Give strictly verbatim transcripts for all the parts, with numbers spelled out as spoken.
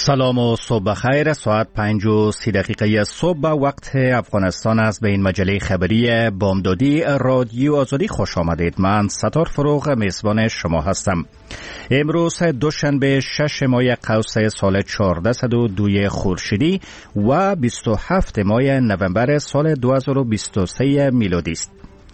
سلام و صبح بخیر. ساعت پنج و سی دقیقه صبح وقت افغانستان است. به این مجله خبری بامدادی رادیو آزادی خوش آمدید. من ستار فروغ میزبان شما هستم. امروز دوشنبه شش ماه قوس سال چهارصد و دو خورشیدی و بیست و هفت ماه نوامبر سال دو هزار و بیست و سه میلادی است.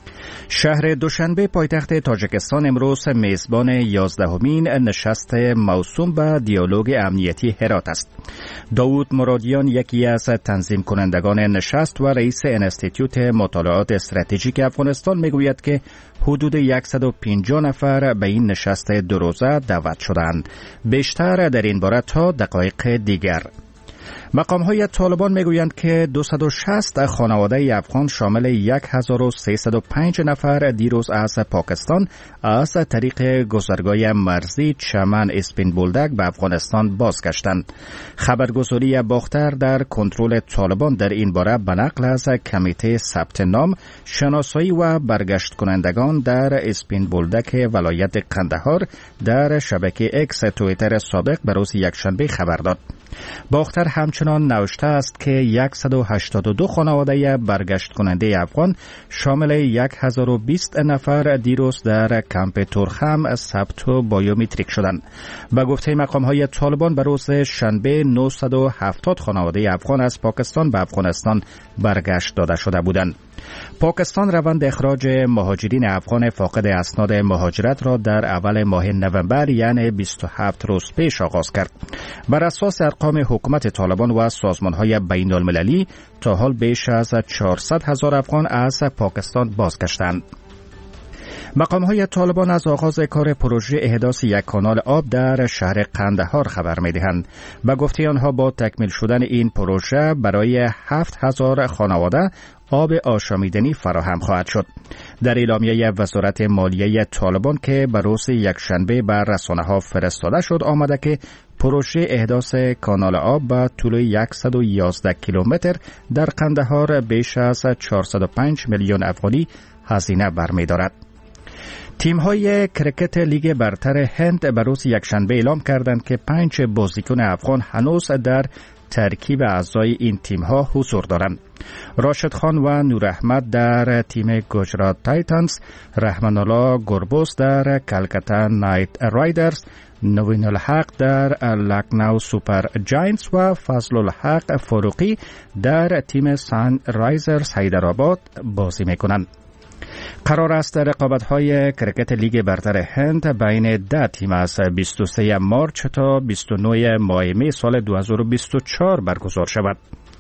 شهر دوشنبه پایتخت تاجیکستان امروز میزبان یازدهمین نشست موسوم به دیالوگ امنیتی هرات است. داود مرادیان یکی از تنظیم کنندگان نشست و رئیس انستیتوت مطالعات استراتژیک افغانستان میگوید که حدود صد و پنجاه نفر به این نشست دو روزه دعوت شدند. بیشتر در این باره تا دقایق دیگر. مقام‌های طالبان میگویند که دویست و شصت خانواده افغان شامل هزار و سیصد و پنج نفر دیروز از پاکستان از طریق گذرگاه مرزی چمن اسپین بولدک به افغانستان بازگشتند. خبرگزاری باختر در کنترل طالبان در این باره به نقل از کمیته ثبت نام، شناسایی و برگشت کنندگان در اسپین بولدک ولایت قندهار در شبکه اکس توییتر سابق به روز یکشنبه خبر داد. باختر همچنان نوشته است که صد و هشتاد و دو خانواده برگشت کننده افغان شامل هزار و بیست نفر دیروز در کمپ تورخم ثبت و بایومتریک شدند. به گفته مقام‌های طالبان به روز شنبه نهصد و هفتاد خانواده افغان از پاکستان به افغانستان برگشت داده شده بودند. پاکستان روند اخراج مهاجرین افغان فاقد اسناد مهاجرت را در اول ماه نوامبر یعنی بیست و هفت روز پیش آغاز کرد. بر اساس ارقام حکومت طالبان و سازمان‌های بین المللی تا حال بیش از چهارصد هزار افغان از پاکستان بازگشتند. مقام‌های طالبان از آغاز کار پروژه احداث یک کانال آب در شهر قندهار خبر می‌دهند. به گفته آنها با تکمیل شدن این پروژه برای هفت هزار خانواده آب آشامیدنی فراهم خواهد شد. در اعلامیه وزارت مالیه طالبان که به روز یکشنبه بر رسانه‌ها فرستاده شد آمده که پروژه احداث کانال آب با طول صد و یازده کیلومتر در قندهار بیش از چهارصد و پنج میلیون افغانی هزینه برمی‌دارد. تیم‌های کرکت لیگ برتر هند به روز یکشنبه اعلام کردند که پنج بازیکن افغان هنوز در ترکیب اعضای این تیم‌ها حضور دارند. راشد خان و نور احمد در تیم گجرات تایتنز، رحمان الله گربوس در کلکتا نایت رایدرز، نوین الحق در لکنو سوپر جاینتس و فضل الحق فاروقی در تیم سان رایزرز حیدرآباد بازی می‌کنند. قرار است رقابت‌های کرکت لیگ برتر هند بین ده تیم از بیست و سه مارچ تا بیست و نه ماه می سال دو هزار و بیست و چهار برگزار شود.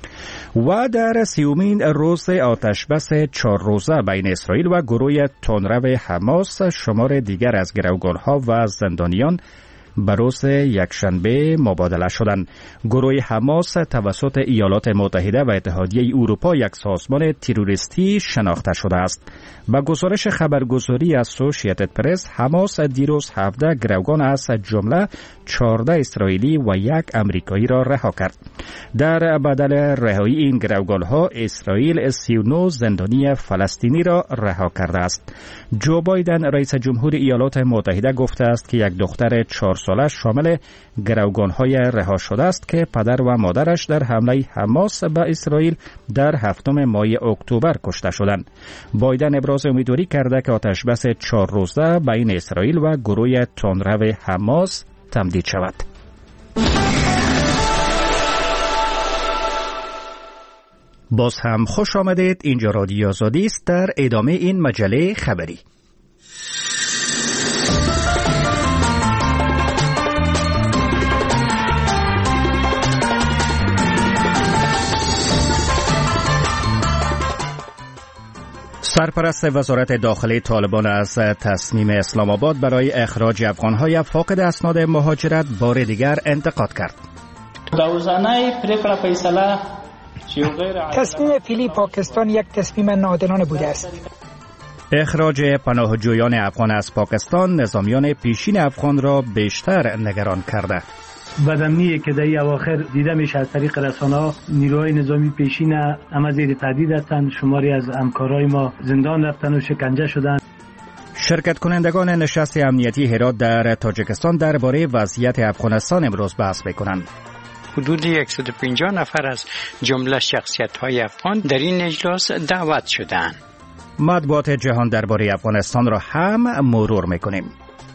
و در سیومین روز آتشبس چهار روزه بین اسرائیل و گروه تندرو حماس شمار دیگر از گروگان‌ها و زندانیان به روز یکشنبه مبادله شدند. گروه حماس توسط ایالات متحده و اتحادیه اروپا یک سازمان تروریستی شناخته شده است. با گزارش خبرگزاری اسوسییتد پرس، حماس دیروز هفده گروگان از جمله چهارده اسرائیلی و یک امریکایی را رها کرد. در بدل رهایی این گروگان‌ها اسرائیل سی و نه زندانی فلسطینی را رها کرده است. جو بایدن رئیس جمهور ایالات متحده گفته است که یک دختر چهار سالش شامل گروگان‌های رها شده است که پدر و مادرش در حمله حماس به اسرائیل در هفتم ماه اکتبر کشته شدند. بایدن ابراز امیدواری کرده که آتشبس چهار روزه بین اسرائیل و گروه تندرو حماس تمدید شود. باز هم خوش آمدید. اینجا رادیو آزادی است. در ادامه این مجله خبری سرپرست وزارت داخلی طالبان از تصمیم اسلام آباد برای اخراج افغان‌های فاقد اسناد مهاجرت بار دیگر انتقاد کرد. تصمیم فعلی پاکستان یک تصمیم ناعادلانه بوده است. اخراج پناهجویان افغان از پاکستان نظامیان پیشین افغان را بیشتر نگران کرده. بدمی که در اواخر دیده میشه از طریق رسانه‌ها نیروهای نظامی پیشین هم زیر تهدید هستند. شماری از همکارای ما زندان رفتن و شکنجه شدند. شرکت کنندگان نشست امنیتی هرات در تاجیکستان درباره وضعیت افغانستان امروز بحث می‌کنند. حدود صد و پنجاه نفر از جمله شخصیت‌های افغان در این اجلاس دعوت شدند. مطبوعات جهان درباره افغانستان را هم مرور می‌کنیم.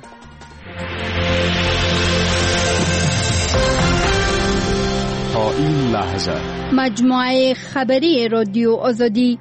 تا این لحظه مجموعه خبری رادیو آزادی.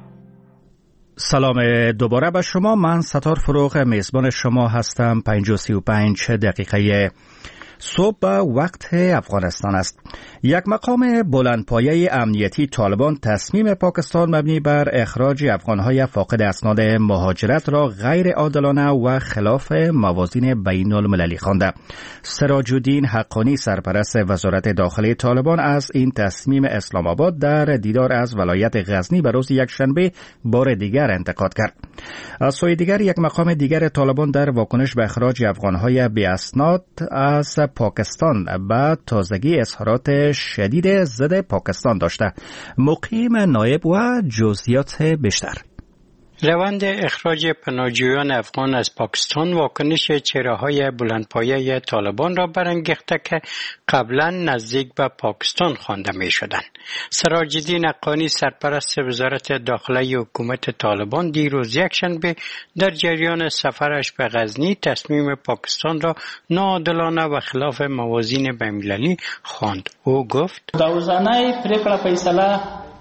سلام دوباره به شما. من ستار فروغ میزبان شما هستم. پنج و سی و پنج دقیقه صبح وقت افغانستان است. یک مقام بلندپایه امنیتی طالبان تصمیم پاکستان مبنی بر اخراج افغانهای فاقد اسناد مهاجرت را غیر عادلانه و خلاف موازین بین المللی خوانده. سراج الدین حقانی سرپرست وزارت داخلی طالبان از این تصمیم اسلام آباد در دیدار از ولایت غزنی به روز یکشنبه بار دیگر انتقاد کرد. از سوی دیگر یک مقام دیگر طالبان در واکنش به اخراج افغانهای بی اسناد از پاکستان بعد تازگی اظهارات شدید ضد پاکستان داشته. مقیم نایب و جزئیات بیشتر. روند اخراج پناهجویان افغان از پاکستان واکنش چهره‌های بلندپایه طالبان را برانگیخته که قبلا نزدیک به پاکستان خوانده می‌شدند. سراج الدین حقانی سرپرست وزارت داخلی حکومت طالبان دیروز یکشنبه در جریان سفرش به غزنی تصمیم پاکستان را ناعادلانه و خلاف موازین بین‌المللی خواند. او گفت: دوزانه پریکړه فیصله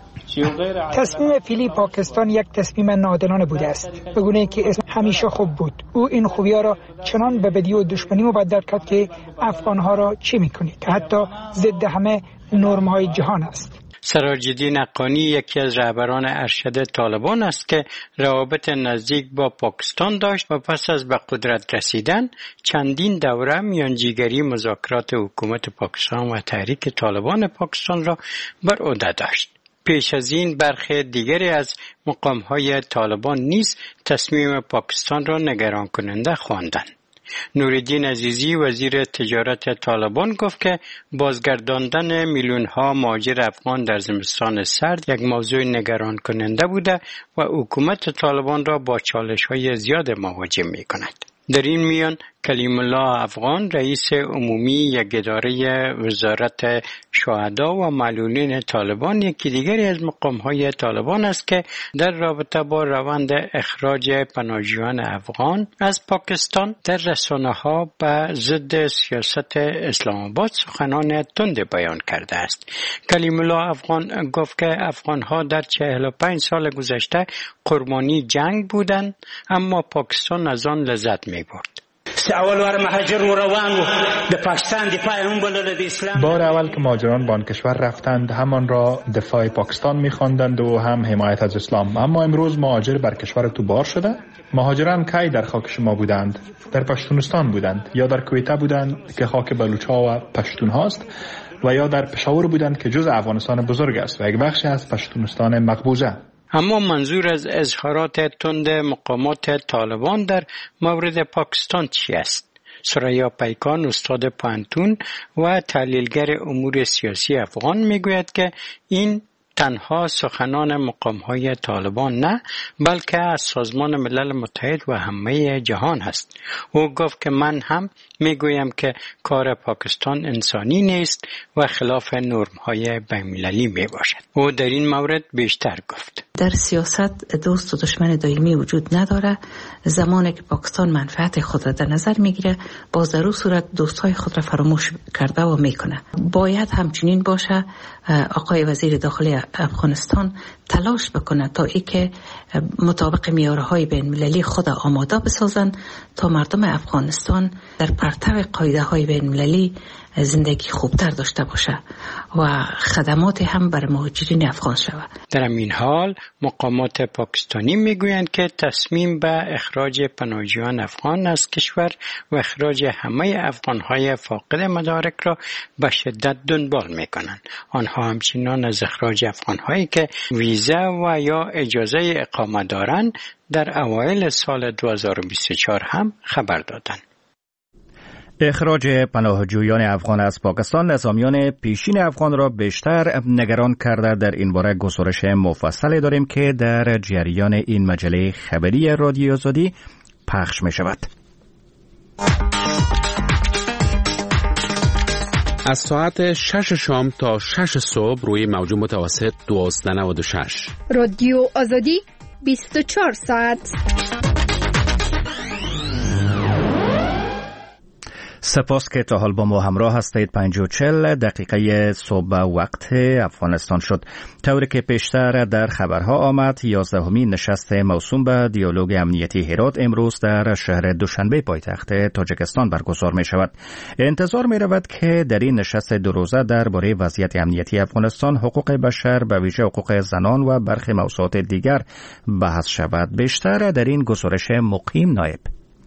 تصمیم فعلی پاکستان یک تصمیم ناعادلانه بوده است، به گونه‌ای که همیشه خوب بود. او این خوبی‌ها را چنان به بدی و دشمنی مبدل کرد که افغان‌ها را چی می‌کنید که حتی ضد همه نرم‌های جهان است. سراج الدین حقانی یکی از رهبران ارشد طالبان است که روابط نزدیک با پاکستان داشت و پس از به قدرت رسیدن چندین دوره میانجیگری مذاکرات حکومت پاکستان و تحریک طالبان پاکستان را بر عهده داشت. پیش از این برخی دیگری از مقام‌های طالبان نیز تصمیم پاکستان را نگران کننده خواندند. نورالدین عزیزی وزیر تجارت طالبان گفت که بازگرداندن میلیون‌ها مهاجر افغان در زمستان سرد یک موضوع نگران کننده بوده و حکومت طالبان را با چالش‌های زیاد مواجه می‌کند. در این میان کلیم الله افغان رئیس عمومی یک اداره وزارت شهدا و معلولین طالبان یکی دیگری از مقام‌های طالبان است که در رابطه با روند اخراج پناهجویان افغان از پاکستان در رسانه‌ها به ضد سیاست اسلام آباد سخنان تند بیان کرده است. کلیم الله افغان گفت که افغان‌ها در چهل و پنج سال گذشته قربانی جنگ بودند، اما پاکستان از آن لذت می‌برد. بار اول که مهاجران به آن کشور رفتند همان را دفاع پاکستان می‌خواندند و هم حمایت از اسلام. اما امروز مهاجر بر کشور تو بار شده. مهاجران کی در خاک شما بودند؟ در پشتونستان بودند یا در کویته بودند که خاک بلوچ‌ها و پشتون هاست، و یا در پشاور بودند که جزء افغانستان بزرگ است و یک بخشی از پشتونستان مقبوضه. اما منظور از اظهارات تند مقامات طالبان در مورد پاکستان چی است؟ سریا پیکان استاد پانتون و تحلیلگر امور سیاسی افغان میگوید که این تنها سخنان مقام‌های طالبان نه، بلکه از سازمان ملل متحد و همه جهان است. او گفت که من هم میگویم که کار پاکستان انسانی نیست و خلاف نرم‌های بین‌المللی میباشد. او در این مورد بیشتر گفت: در سیاست دوست و دشمن دائمی وجود نداره. زمانی که پاکستان منفعت خود را در نظر میگیره، با ضرور صورت دوستای خود را فراموش کرده و میکنه. باید همچنین باشه. آقای وزیر داخلی افغانستان تلاش بکنه تا ای که مطابق معیارهای بین المللی خود آماده بسازن تا مردم افغانستان در پرتو قاعده های بین المللی زندگی خوبتر داشته باشه و خدمات هم بر مهاجرین افغان شود. در این حال مقامات پاکستانی میگویند که تصمیم به اخراج پناهجویان افغان از کشور و اخراج همه افغانهای فاقد مدارک را به شدت دنبال میکنند. آنها همچنان از اخراج افغانهایی که ویزا و یا اجازه اقامت دارند در اوایل سال دو هزار و بیست و چهار هم خبر دادند. اخراج پناهجویان افغان از پاکستان نظامیان پیشین افغان را بیشتر نگران کرده. در این باره گزارش مفصلی داریم که در جریان این مجله خبری رادیو آزادی پخش می شود. از ساعت شش شام تا شش صبح روی موج متوسط دوازده و نود و شش. رادیو آزادی بیست و چهار ساعت. سپاس که تا حال با ما همراه هستید. پنج و چهل دقیقه صبح وقت افغانستان شد. طوری که پیشتر در خبرها آمد، یازدهمین نشست موسوم به دیالوگ امنیتی هرات امروز در شهر دوشنبه پایتخت تاجیکستان برگزار می شود. انتظار می رود که در این نشست دو روزه درباره وضعیت امنیتی افغانستان، حقوق بشر، به ویژه حقوق زنان و برخی موضوعات دیگر بحث شود. بیشتر در این گزارش مقیم نایب.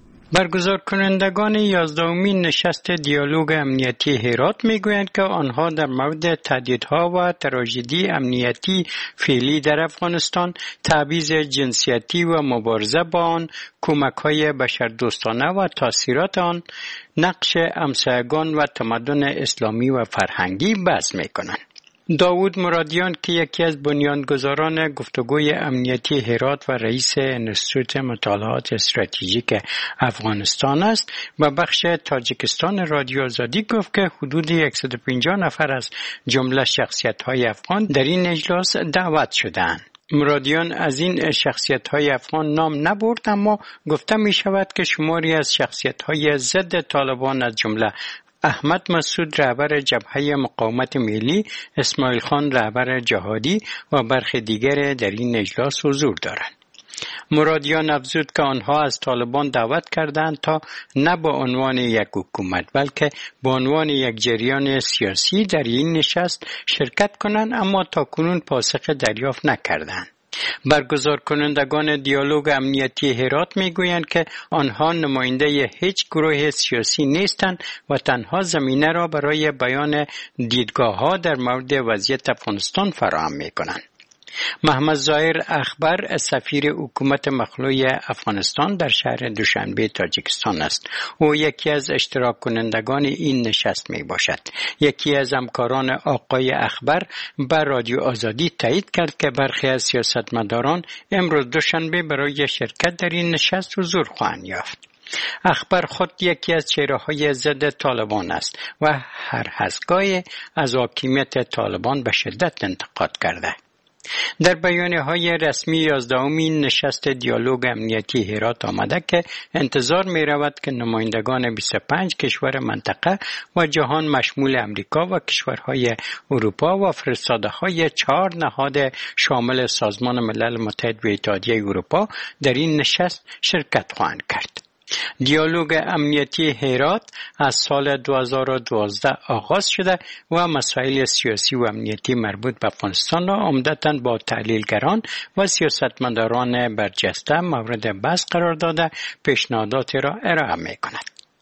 برگزار کنندگان یازدهمین نشست دیالوگ امنیتی هرات میگویند که آنها در مورد تهدیدها و تراژدی امنیتی فعلی در افغانستان، تبعیض جنسیتی و مبارزه با آن، کمک‌های بشردوستانه و تاثیرات آن، نقش همسایگان و تمدن اسلامی و فرهنگی بحث میکنند. داوود مرادیان که یکی از بنیانگذاران گفتگوی امنیتی هرات و رئیس انستیتوت مطالعات استراتژیک افغانستان است، و بخش تاجیکستان رادیو آزادی گفت که حدود صد و پنجاه نفر از جمله شخصیت‌های افغان در این اجلاس دعوت شدند. مرادیان از این شخصیت‌های افغان نام نبرد، اما گفته می شود که شماری از شخصیت‌های ضد طالبان از جمله احمد مسعود رهبر جبهه مقاومت ملی، اسماعیل خان رهبر جهادی و برخی دیگر در این اجلاس حضور دارند. مرادیان افزود که آنها از طالبان دعوت کردند تا نه به عنوان یک حکومت بلکه به عنوان یک جریان سیاسی در این نشست شرکت کنند، اما تاکنون پاسخ دریافت نکردند. برگزار کنندگان دیالوگ امنیتی هرات میگویند که آنها نماینده هیچ گروه سیاسی نیستند و تنها زمینه را برای بیان دیدگاه‌ها در مورد وضعیت افغانستان فراهم می‌کنند. محمد ظاهر اخبر سفیر حکومت مخلوع افغانستان در شهر دوشنبه تاجیکستان است. او یکی از اشتراک کنندگان این نشست می باشد. یکی از همکاران آقای اخبر به رادیو آزادی تایید کرد که برخی از سیاستمداران امروز دوشنبه برای شرکت در این نشست حضور خواهند یافت. اخبر خود یکی از چهره‌های ضد طالبان است و هر هستگاهی از حاکمیت طالبان به شدت انتقاد کرده. در بیانیه‌های رسمی یازدهمین نشست دیالوگ امنیتی هرات آمده که انتظار می رود که نمایندگان بیست و پنج کشور منطقه و جهان مشمول امریکا و کشورهای اروپا و فرستاده‌های چهار نهاد شامل سازمان ملل متحد و اتحادیه اروپا در این نشست شرکت خواهند کرد. دیالوگ امنیتی هرات از سال دو هزار و دوازده آغاز شده و مسائل سیاسی و امنیتی مربوط به افغانستان را عمدتاً با تحلیلگران و سیاستمداران برجسته مورد بحث قرار داده پیشنهاداتی را ارائه می‌کند.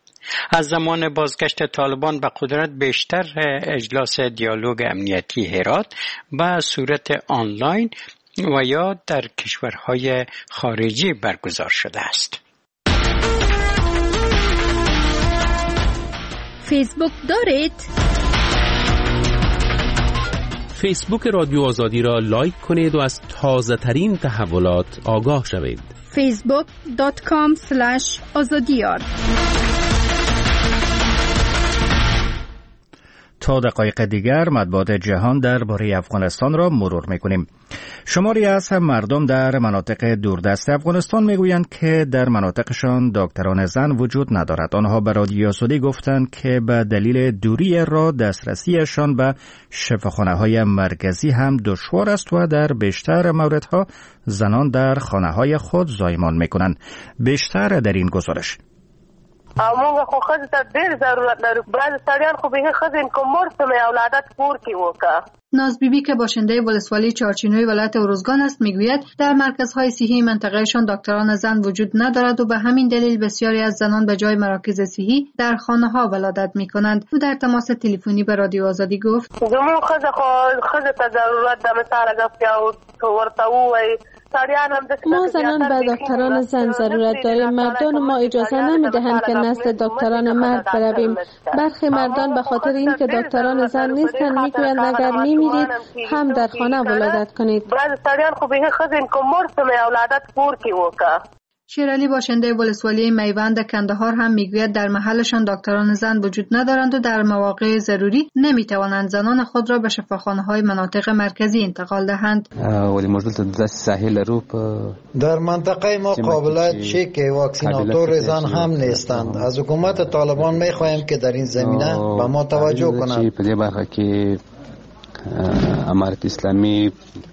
از زمان بازگشت طالبان به قدرت بیشتر اجلاس دیالوگ امنیتی هرات به صورت آنلاین و یا در کشورهای خارجی برگزار شده است. فیسبوک دارید؟ فیسبوک رادیو آزادی را لایک کنید و از تازه ترین تحولات آگاه شوید. فیسبوک دات کام اسلش آزادیار. تا دقایق دیگر مطبوعات جهان درباره افغانستان را مرور می‌کنیم. شماری از مردم در مناطق دوردست افغانستان میگویند که در مناطقشان دکتران زن وجود ندارد. آنها به رادیو آزادی گفتند که به دلیل دوری راه دسترسیشان به شفاخانه‌های مرکزی هم دشوار است و در بیشتر موردها زنان در خانه‌های خود زایمان می‌کنند. بیشتر در این گزارش. موږ خو ښځې ته ډېر ضرورت لرو. بعضې سړیان خو بیخي ښځې کومور سمې اولادت کور کې وکړه. ناز بیبی که باشنده ولسوالی چارچینوی ولایت اروزگان است میگوید در مرکزهای صحی منطقهشان دکتران زن وجود ندارد و به همین دلیل بسیاری از زنان به جای مراکز صحی در خانه‌ها ولادت میکنند. او در تماس تلفنی به رادیو آزادی گفت: زموږ ښځه خو ښځې ته ضرورت ده، مثال اگر ورته ووایي ما زنان به دکتران زن ضرورت داریم. مردان ما اجازه نمیدهند که نزد دکتران مرد برویم. برخی مردان به خاطر اینکه دکتران زن نیستند میگویند اگر میمیرید هم در خانه ولادت کنید. بعض سړیان خو به ښځې کومور سمې اولادت کور کې وکړه. شیرالی باشنده ولسوالی میوند کندهار هم میگوید در محلشان دکتران زن وجود ندارند و در مواقع ضروری نمیتوانند زنان خود را به شفاخانه‌های مناطق مرکزی انتقال دهند. ولی مشکل ساحل رو در منطقه ما قابلیت چه که واکسیناتور زن هم نیستند. از حکومت طالبان میخواهیم که در این زمینه به ما توجه کنند. په دې برخه کې امارت اسلامی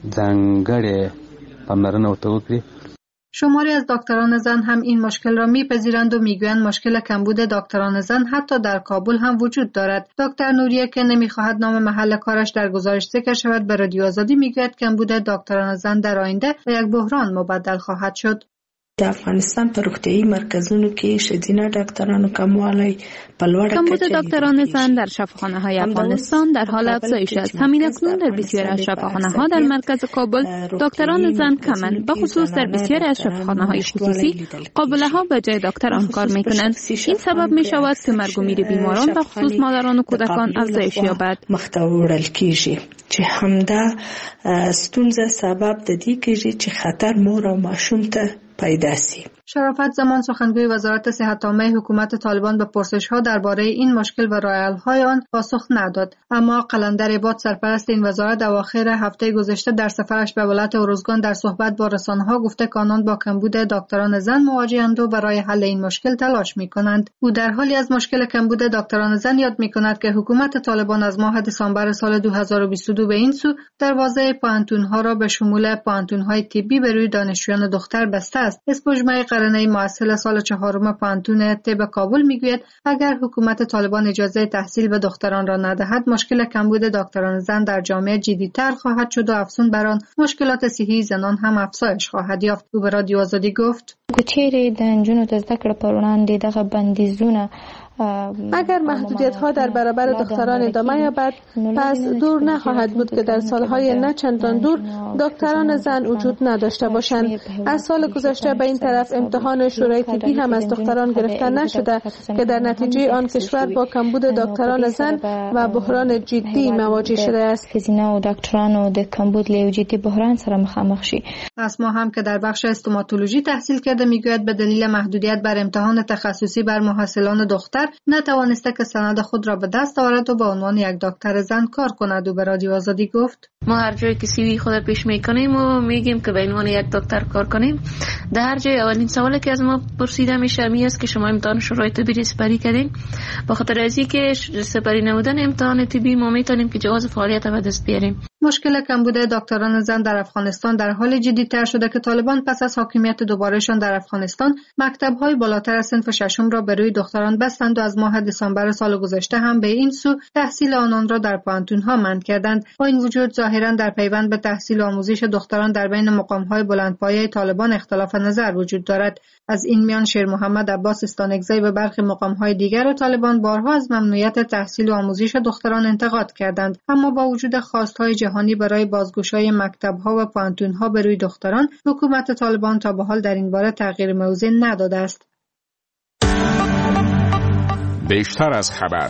ځانګړې پاملرنه ورته وکړي. شماری از دکتران زن هم این مشکل را میپذیرند و میگویند مشکل کمبود دکتران زن حتی در کابل هم وجود دارد. دکتر نوریه که نمیخواهد نام محل کارش در گزارش ذکر شود به رادیو آزادی میگوید کمبود دکتران زن در آینده به یک بحران مبدل خواهد شد. د افغانستان په روغتیايي مرکزونو کې ښځینه ډاکټرانو کموالی په لوړه کمبود دکتران زن در شفاخانه‌های افغانستان در حال افزایش است. همین اکنون در بسیاری از شفاخانه‌ها در مرکز کابل دکتران زن کمند. به خصوص در بسیاری از شفاخانه‌های خصوصی قابله‌ها به جای دکتران کار می‌کنند. این سبب می‌شود که مرگ و میر بیماران به خصوص مادران و کودکان افزایش یابد. مخته وړل کیږي چې همدا ستونزه سبب د دې کیږي چې خطر مور او ماشوم ته پیدا شي. شرافت زمان سخنگوی وزارت صحت عامه حکومت طالبان به پرسش‌ها درباره این مشکل و راه‌حل‌های آن پاسخ نداد، اما قلندر عباد سرپرست این وزارت اواخر هفته گذشته در سفرش به ولایت ارزگان در صحبت با رسانه‌ها گفته که آنان با کمبود دکتران زن مواجه‌اند و برای حل این مشکل تلاش می‌کنند. او در حالی از مشکل کمبود دکتران زن یاد می‌کند که حکومت طالبان از ماه دسامبر سال دو هزار و بیست و دو به این سو دروازه پانتون‌ها را به شمول پانتون‌های طبی به روی دانشجویان دختر بسته است. اسپوجمای قرنه مؤثل سال چهارم پانتون طب کابل میگوید اگر حکومت طالبان اجازه تحصیل به دختران را ندهد مشکل کمبود دکتران زن در جامعه جدی‌تر خواهد شد و افزون بر آن مشکلات صحی زنان هم افزایش خواهد یافت. او به رادیو آزادی گفت کوچېری د نجونو د زده کړې پر وړاندې دغه بندیزونه اگر محدودیت ها در برابر دختران ادامه یابد پس دور نخواهد بود که در سالهای نه چندان دور دکتران زن وجود نداشته باشند. از سال گذشته به این طرف امتحان شورای طبی هم از دختران گرفته نشده که در نتیجه آن کشور با کمبود دکتران زن و بحران جدی مواجه شده است. ښځینه او دکترانو د کمبود له جدي بحران سره مخامخ شي. اسما هم که در بخش استوماتولوژی تحصیل کرده میگوید به دلیل محدودیت بر امتحان تخصصی بر محصلان دختر نتوانسته که سند خود را به دست آورد و به عنوان یک دکتر زن کار کند. و به رادیو آزادی گفت ما هر جایی که سی وی خود پیش میکنیم و میگیم که به عنوان یک دکتر کار کنیم، در هر جای اولین سوالی که از ما پرسیده میشه می است که شما امتحان شورای طبی سپری کردین. به خاطر از اینکه سپری نمودن امتحان طبی ما میتونیم که جواز فعالیت به دست بیاریم. مشکل کمبود دکتران زن در افغانستان در حال جدی‌تر شده که طالبان پس از حاکمیت دوبارهشان در افغانستان مکتب‌های بالاتر از صنف ششم را به روی دختران بستند و از ماه دسامبر سال گذشته هم به این سو تحصیل آنان را در پانتون‌ها منع کردند. با این وجود ظاهراً در پیوند به تحصیل و آموزش دختران در بین مقام‌های بلندپایه طالبان اختلاف نظر وجود دارد. از این میان شیر محمد عباس استانکزی و برخی مقام‌های دیگر طالبان بارها از ممنوعیت تحصیل و آموزش دختران انتقاد کردند، اما با وجود خواست‌های جهانی برای بازگشایی مکتب‌ها و پانتون‌ها به روی دختران، حکومت طالبان تا به حال در این باره تغییر موضع نداده است. بیشتر از خبر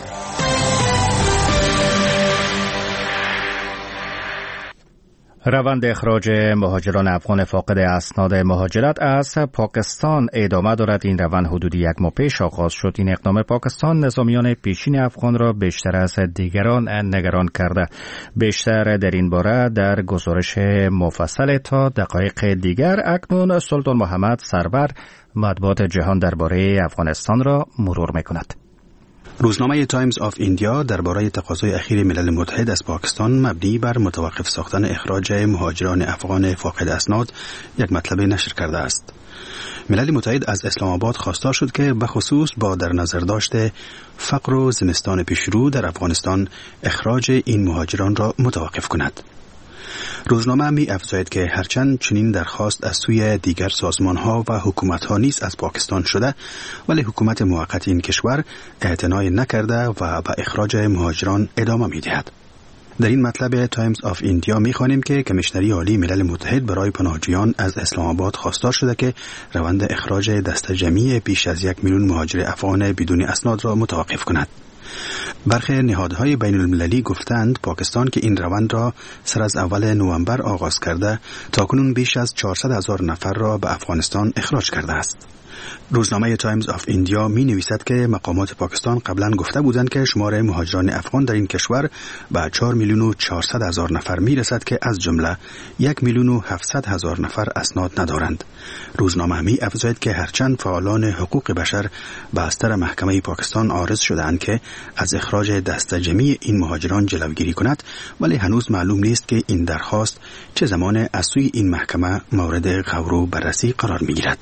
روند اخراج مهاجران افغان فاقد اسناد مهاجرت از پاکستان ادامه دارد. این روند حدود یک ماه پیش آغاز شد. این اقدام پاکستان نظامیان پیشین افغان را بیشتر از دیگران نگران کرده. بیشتر در این باره در گزارش مفصل تا دقایق دیگر. اکنون سلطان محمد سرور مطبوعات جهان درباره افغانستان را مرور می‌کند. روزنامه تایمز آف ایندیا درباره تقاضای اخیر ملل متحد از پاکستان مبنی بر متوقف ساختن اخراج مهاجران افغان فاقد اسناد یک مطلب نشر کرده است. ملل متحد از اسلام آباد خواستار شد که به خصوص با در نظر داشته فقر و زمستان پیشرو در افغانستان اخراج این مهاجران را متوقف کند. روزنامه می افزاید که هرچند چنین درخواست از سوی دیگر سازمان‌ها و حکومت‌ها نیز از پاکستان شده، ولی حکومت موقت این کشور اعتنای نکرده و به اخراج مهاجران ادامه می‌دهد. در این مطلب تایمز آف ایندیا می‌خوانیم که کمیشنری عالی ملل متحد برای پناهجویان از اسلام آباد خواستار شده که روند اخراج دست جمعی بیش از یک میلیون مهاجر افغان بدون اسناد را متوقف کند. برخی نهادهای بین المللی گفتند پاکستان که این روند را سر از اول نوامبر آغاز کرده تاکنون بیش از چهارصد هزار نفر را به افغانستان اخراج کرده است. روزنامه تایمز آف ایندیا می نویسد که مقامات پاکستان قبلا گفته بودند که شمار مهاجران افغان در این کشور به چهار میلیون و چهارصد هزار نفر می رسد که از جمله یک میلیون و هفتصد هزار نفر اسناد ندارند. روزنامه می افزاید که هرچند فعالان حقوق بشر به استر محکمه پاکستان عارض شدهاند که از اخراج دست جمعی این مهاجران جلوگیری کند، ولی هنوز معلوم نیست که این درخواست چه زمان از سوی این محکمه مورد غور و بررسی قرار می گیرد.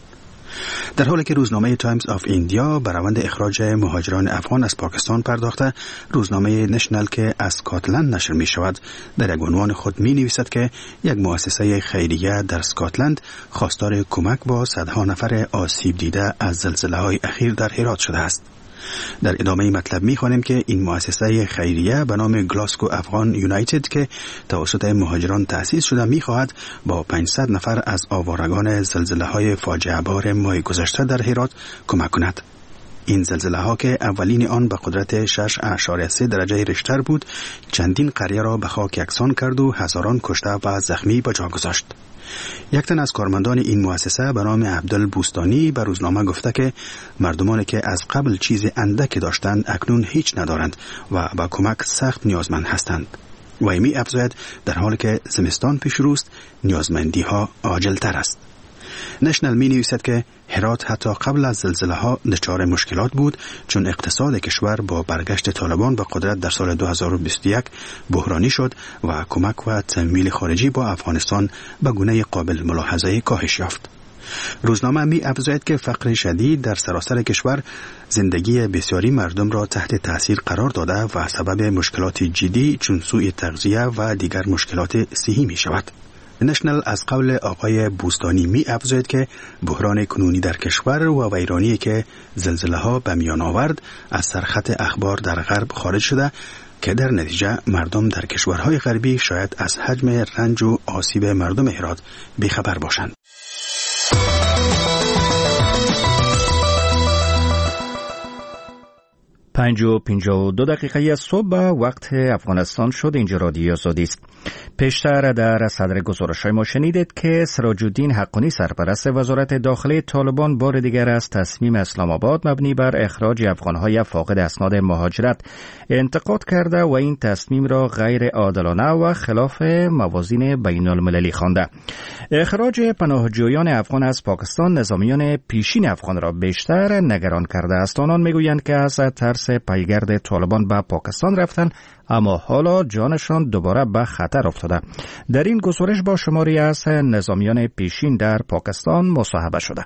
در حالی که روزنامه تایمز آف ایندیا به روند اخراج مهاجران افغان از پاکستان پرداخته، روزنامه نشنل که از اسکاتلند نشر می شود در یک عنوان خود می نویسد که یک مؤسسه خیریه در اسکاتلند خواستار کمک با صدها نفر آسیب دیده از زلزله های اخیر در هرات شده است. در ادامه مطلب می خوانیم که این مؤسسه خیریه به نام گلاسگو افغان یونایتد که توسط مهاجران تأسیس شده می خواهد با پانصد نفر از آوارگان زلزله های فاجعه بار ماه گذشته در هرات کمک کند. این زلزله ها که اولین آن به قدرت شش اعشاریه سه درجه ریشتر بود، چندین قریه را به خاک یکسان کرد و هزاران کشته و زخمی به جا گذاشت. یک تن از کارمندان این مؤسسه به نام عبدالبوستانی به روزنامه گفته که مردمانی که از قبل چیز اندک داشتند اکنون هیچ ندارند و به کمک سخت نیازمند هستند. و می افزاید در حالی که زمستان پیش روست نیازمندی ها عاجل تر است. نشنل می نویسد که هرات حتی قبل از زلزله ها دچار مشکلات بود، چون اقتصاد کشور با برگشت طالبان به قدرت در سال دو هزار و بیست و یک بحرانی شد و کمک و تمویل خارجی با افغانستان به گونه قابل ملاحظه کاهش یافت. روزنامه می افزاید که فقر شدید در سراسر کشور زندگی بسیاری مردم را تحت تاثیر قرار داده و سبب مشکلات جدی چون سوء تغذیه و دیگر مشکلات صحی می شود. نشنل از قول آقای بوستانی می افزاید که بحران کنونی در کشور و ویرانی که زلزله ها به میان آورد از سرخط اخبار در غرب خارج شده که در نتیجه مردم در کشورهای غربی شاید از حجم رنج و آسیب مردم هرات بیخبر باشند. پنج و پنجاه و دو دقیقه صبح وقت افغانستان شد. اینجا رادیو آزادی است. پیشتر در صدر گزارش‌های ما شنیدید که سراج الدین حقانی سرپرست وزارت داخلی طالبان بار دیگر از تصمیم اسلام آباد مبنی بر اخراج افغان‌های فاقد اسناد مهاجرت انتقاد کرده و این تصمیم را غیر عادلانه و خلاف موازین بین المللی خوانده. اخراج پناهجویان افغان از پاکستان نظامیان پیشین افغان را بیشتر نگران کرده است. آنان میگویند که از ترس پیگرد طالبان به پاکستان رفتن، اما حالا جانشان دوباره به خطر افتاده. در این گزارش با شماری از نظامیان پیشین در پاکستان مصاحبه شده.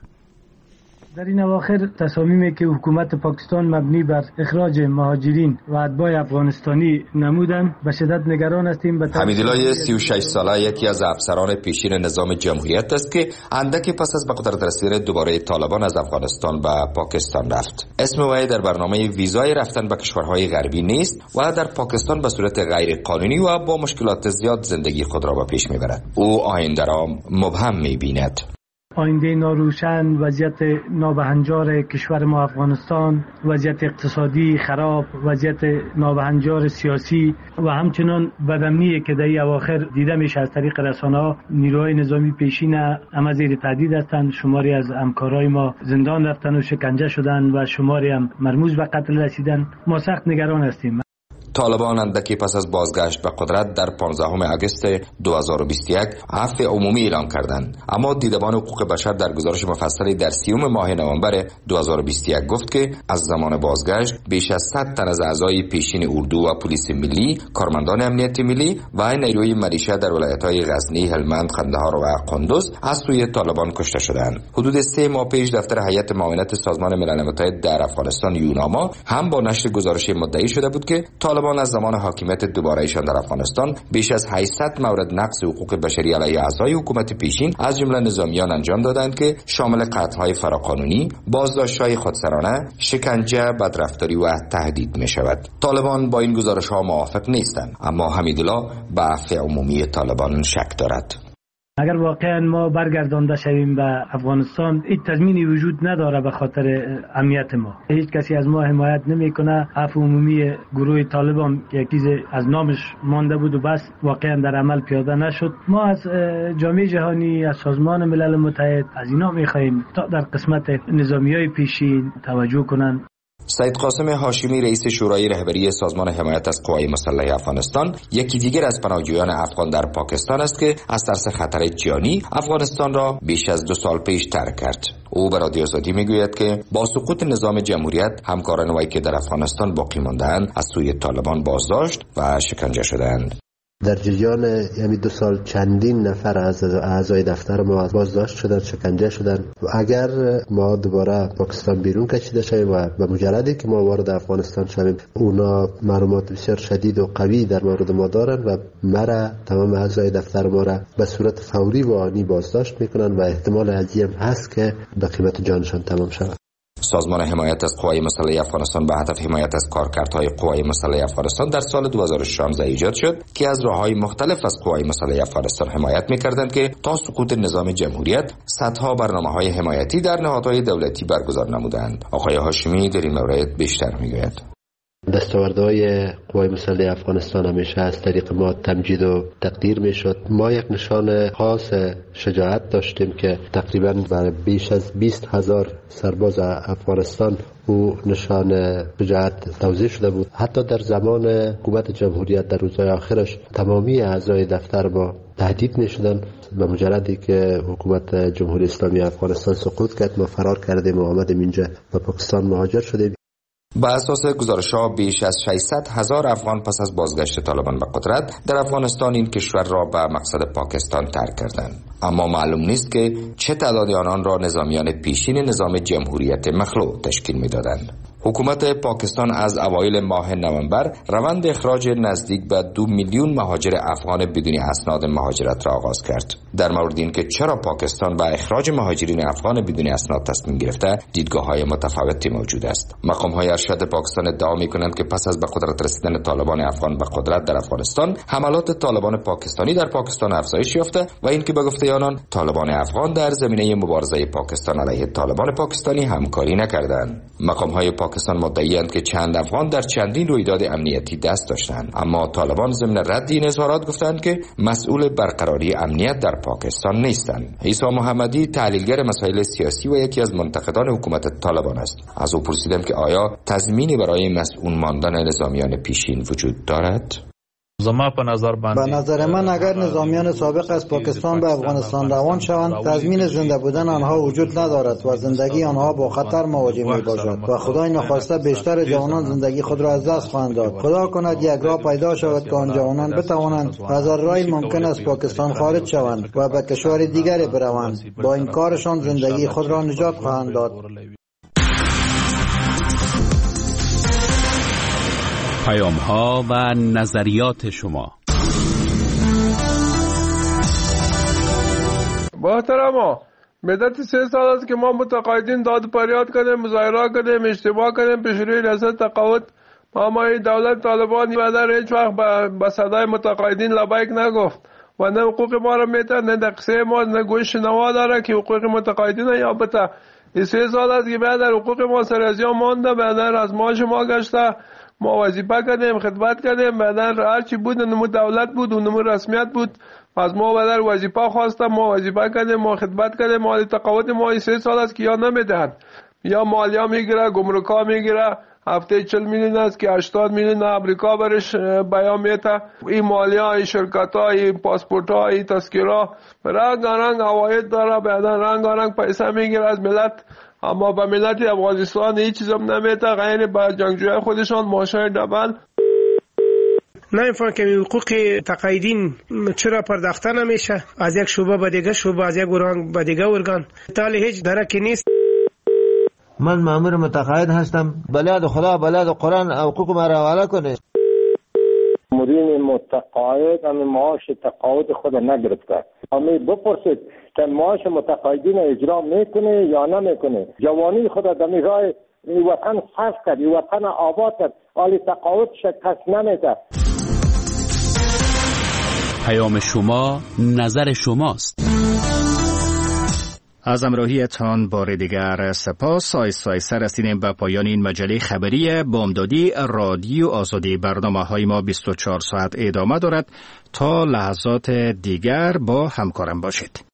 در این اواخر تصامیمی که حکومت پاکستان مبنی بر اخراج مهاجرین و اتباع افغانستانی نمودند به شدت نگران هستیم. حمیدالله سی و شش ساله یکی از افسران پیشین نظام جمهوریت است که اندکی پس از به قدرت رسیدن دوباره طالبان از افغانستان به پاکستان رفت. اسم وی در برنامه ویزای رفتن به کشورهای غربی نیست و در پاکستان به صورت غیر قانونی و با مشکلات زیاد زندگی خود را به پیش میبرد. او آینده را مبهم میبیند. آینده ناروشن، وضعیت نابهنجار کشور ما افغانستان، وضعیت اقتصادی خراب، وضعیت نابهنجار سیاسی و همچنان بدامنی که در این اواخر دیده میشه از طریق رسانه‌ها. نیروهای نظامی پیشین هم زیر تهدید هستند. شماری از همکارای ما زندان رفتن و شکنجه شدن و شماری هم مرموز به قتل رسیدن. ما سخت نگران هستیم. طالبان اندکی پس از بازگشت به قدرت در پانزدهم آگوست دو هزار و بیست و یک عفو عمومی اعلام کردند، اما دیدبان حقوق بشر در گزارش مفصلی در سیوم ماه نوامبر دو هزار و بیست و یک گفت که از زمان بازگشت بیش از صد تن از اعضای پیشین اردو و پلیس ملی، کارمندان امنیت ملی و نیروی ملیشه در ولایت‌های غزنی، هلمند، قندهار و قندوز از سوی طالبان کشته شدند. حدود سه ماه پیش دفتر هیئت معاونت سازمان ملل متحد در افغانستان یوناما هم با نشر گزارش مدعی شده بود که طالبان از زمان حاکمیت دوباره‌ایشان در افغانستان بیش از هشتصد مورد نقض حقوق بشری علیه اعضای حکومت پیشین از جمله نظامیان انجام دادند که شامل قتل‌های فراقانونی، بازداشت‌های خودسرانه، شکنجه، بدرفتاری و تهدید می‌شود. طالبان با این گزارش‌ها موافق نیستند، اما حمیدالله به عفو عمومی طالبان شک دارد. اگر واقعا ما برگردانده شویم به افغانستان، هیچ تضمینی وجود نداره به خاطر امنیت ما. هیچ کسی از ما حمایت نمیکنه. عفو عمومی گروه طالبان که یک چیز از نامش مانده بود و بس واقعا در عمل پیاده نشد. ما از جامعه جهانی، از سازمان ملل متحد، از اینا میخواهیم تا در قسمت نظامیای پیشین توجه کنند. سید قاسم هاشمی رئیس شورای رهبری سازمان حمایت از قوای مسلحه افغانستان یکی دیگر از پناهجویان افغان در پاکستان است که از ترس خطر جانی افغانستان را بیش از دو سال پیش ترک کرد. او به رادیو آزادی میگوید که با سقوط نظام جمهوریت همکاران وی که در افغانستان باقی مانده‌اند از سوی طالبان بازداشت و شکنجه شدند. در جریان یعنی دو سال چندین نفر از اعضای دفتر ما بازداشت شدن، شکنجه شدن و اگر ما دوباره پاکستان بیرون کشیده شویم و به مجردی که ما وارد افغانستان شویم اونا معلومات بسیار شدید و قوی در مورد ما دارن و مرا تمام اعضای دفتر ما را به صورت فوری و آنی بازداشت میکنن و احتمال عظیم هست که به قیمت جانشان تمام شود. سازمان حمایت از قوای مسلحه افغانستان به هدف حمایت از کارکردهای قوای مسلحه افغانستان در سال دو هزار و شانزده ایجاد شد که از راه‌های مختلف از قوای مسلحه افغانستان حمایت می‌کردند که تا سقوط نظام جمهوریت صدها برنامه‌های حمایتی در نهادهای دولتی برگزار نمودند. آقای هاشمی در این مورد بیشتر می‌گوید. دستاوردهای قوای مسلحه افغانستان همیشه از طریق ما تمجید و تقدیر میشد. ما یک نشان خاص شجاعت داشتیم که تقریبا برای بیش از بیست هزار سرباز افغانستان او نشان شجاعت توزیع شده بود. حتی در زمان حکومت جمهوریت در روزهای آخرش تمامی اعضای دفتر ما تهدید میشدن. به مجردی که حکومت جمهوری اسلامی افغانستان سقوط کرد ما فرار کردیم و آمدیم اینجا و پاکستان مهاجر شدیم. با اساس گزارش‌ها بیش از ششصد هزار افغان پس از بازگشت طالبان به قدرت در افغانستان این کشور را به مقصد پاکستان ترک کردند. اما معلوم نیست که چه تعدادی آنان را نظامیان پیشین نظام جمهوریت مخلوع تشکیل می‌دادند. حکومت پاکستان از اوایل ماه نوامبر روند اخراج نزدیک به دو میلیون مهاجر افغان بدون اسناد مهاجرت را آغاز کرد. در مورد این که چرا پاکستان به اخراج مهاجرین افغان بدون اسناد تصمیم گرفته، دیدگاه‌های متفاوتی موجود است. مقام‌های ارشد پاکستان ادعا می‌کنند که پس از به قدرت رسیدن طالبان افغان به قدرت در افغانستان، حملات طالبان پاکستانی در پاکستان افزایش یافته و اینکه به گفته آنان طالبان افغان در زمینه مبارزه پاکستان علیه طالبان پاکستانی همکاری نکردند. مقام‌های پاکستان مدعی‌اند که چند افغان در چندین رویداد امنیتی دست داشتند، اما طالبان ضمن رد این اظهارات گفتند که مسئول برقراری امنیت در پاکستان نیستند. عیسی محمدی تحلیلگر مسائل سیاسی و یکی از منتقدان حکومت طالبان است. از او پرسیدم که آیا تضمینی برای مسئول ماندن نظامیان پیشین وجود دارد؟ به نظر به نظر من اگر نظامیان سابق از پاکستان به افغانستان روان شوند، تضمین زنده بودن آنها وجود ندارد و زندگی آنها با خطر مواجه می باشد و خدای نخواسته بیشتر جوانان زندگی خود را از دست خواهند داد. خدا کند یک راه پیدا شود که آن جوانان بتوانند از هر راهی ممکن است پاکستان خارج شوند و به کشور دیگری بروند. با این کارشان زندگی خود را نجات خواهند داد. پیام ها و نظریات شما. محترما، مدت سه سال است که ما متقاعدین داد فریاد کردیم، مظاهره کردیم، اجتماع کردیم پیش روی ریاست تقاعد. اما این دولت طالبانی و هیچ وقت به صدای متقاعدین لبیک نگفت و نه حقوق ما را میته، نه دقیقه ما، نه گوش نوا داره که حقوق متقاعدین یا بته. این سه سال است که بعد حقوق ما سرازیان مانده، بعد از معاش ما گشته. ما وظیفه کردیم، خدمت کردیم، بعدن هر چی بود نمو دولت بود و نمو رسمیت بود. پس ما بعدن وظیفه خواستم، ما وظیفه کردیم، ما خدمت کردیم. مالی تقاعد ما سه سال است که یا نمیدن، یا مالیه میگیره، گمرکا میگیره. هفته چهل میلیون است که هشتاد میلیون امریکا برش بیان میته. این مالیه، این شرکت ها، این پاسپورت ها، این تذکره رنگ رنگ عواید داره، بعدن رنگ رنگ پیسه میگیره از ملت. اما به ملت افغانستان هیچ چیز هم نمیده غیر به جنگجوی خودشان ماشای دبل. نمیفهم که حقوق تقاعدین چرا پرداخته نمیشه از یک شعبه به دیگه شعبه، از یک ارگان به دیگه ارگان، تالی هیچ درکی نیست. من مأمور متقاعد هستم، بلاد خدا بلاد قرآن حقوق ما را حواله کنه. مدیر متقاعد هم معاش تقاعد خود نگرفته. اما بپرسید که معاش متقاعدین اجرا میکنه یا نمیکنه. جوانی خود در راه این وطن صرف کرد، این وطن آباد کرد، حالی تقاعد شکست نمیده. پیام شما نظر شماست. از همراهیتان بار دیگر سپاس. آیسته آیسته رسیدیم به پایان این مجله خبری بامدادی رادیو آزادی. برنامه های ما بیست و چهار ساعت ادامه دارد. تا لحظات دیگر با همکارم باشید.